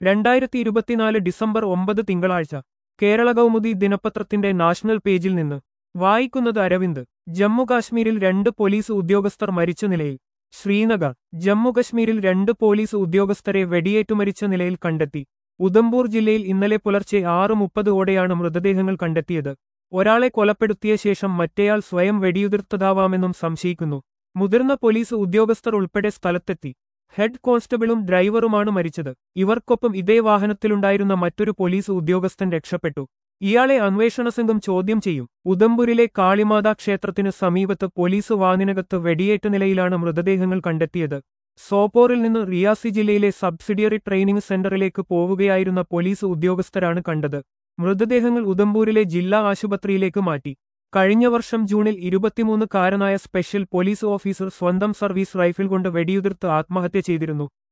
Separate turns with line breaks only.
2024 December 9 തിങ്കളാഴ്ച കേരള കൗമുദി ദിനപത്രത്തിന്റെ national പേജിൽ നിന്ന് വായിക്കുന്നത് അരവിന്ദ്. ജമ്മുകാശ്മീരിൽ 2 പോലീസ് ഉദ്യോഗസ്ഥർ മരിച്ച നിലയിൽ. ശ്രീനഗർ. ജമ്മുകശ്മീരിൽ 2 പോലീസ് ഉദ്യോഗസ്ഥരെ വെടിയേറ്റു മരിച്ച നിലയിൽ കണ്ടെത്തി. ഉധംപൂർ ജില്ലയിൽ ഇന്നലെ പുലർച്ചെ 6:30ഓടെയാണ് മൃതദേഹങ്ങൾ കണ്ടെത്തിയത്. ഒരാളെ കൊലപ്പെടുത്തിയ ശേഷം മറ്റേയാൾ സ്വയം വെടിയുതിർത്തതാവാമെന്നും സംശയിക്കുന്നു. മുതിർന്ന പോലീസ് ഉദ്യോഗസ്ഥർ ഉൾപ്പെടെ സ്ഥലത്തെത്തി. ഹെഡ് കോൺസ്റ്റബിളും ഡ്രൈവറുമാണ് മരിച്ചത്. ഇവർക്കൊപ്പം ഇതേ വാഹനത്തിലുണ്ടായിരുന്ന മറ്റൊരു പോലീസ് ഉദ്യോഗസ്ഥൻ രക്ഷപ്പെട്ടു. ഇയാളെ അന്വേഷണ സംഘം ചോദ്യം ചെയ്യും. ഉധംപൂരിലെ കാളിമാതാ ക്ഷേത്രത്തിനു സമീപത്ത് പോലീസ് വാനിനകത്ത് വെടിയേറ്റ നിലയിലാണ് മൃതദേഹങ്ങൾ കണ്ടെത്തിയത്. സോപ്പോറിൽ നിന്ന് റിയാസി ജില്ലയിലെ സബ്സിഡിയറി ട്രെയിനിംഗ് സെന്ററിലേക്ക് പോവുകയായിരുന്ന പോലീസ് ഉദ്യോഗസ്ഥരാണ് കണ്ടത്. മൃതദേഹങ്ങൾ ഉധംപൂരിലെ ജില്ലാ ആശുപത്രിയിലേക്ക് മാറ്റി. കഴിഞ്ഞ വർഷം ജൂണിൽ 23-കാരനായ സ്പെഷ്യൽ പോലീസ് ഓഫീസർ സ്വന്തം സർവീസ് റൈഫിൾ കൊണ്ട് വെടിയുതിർത്ത് ആത്മഹത്യ ചെയ്തിരുന്നു.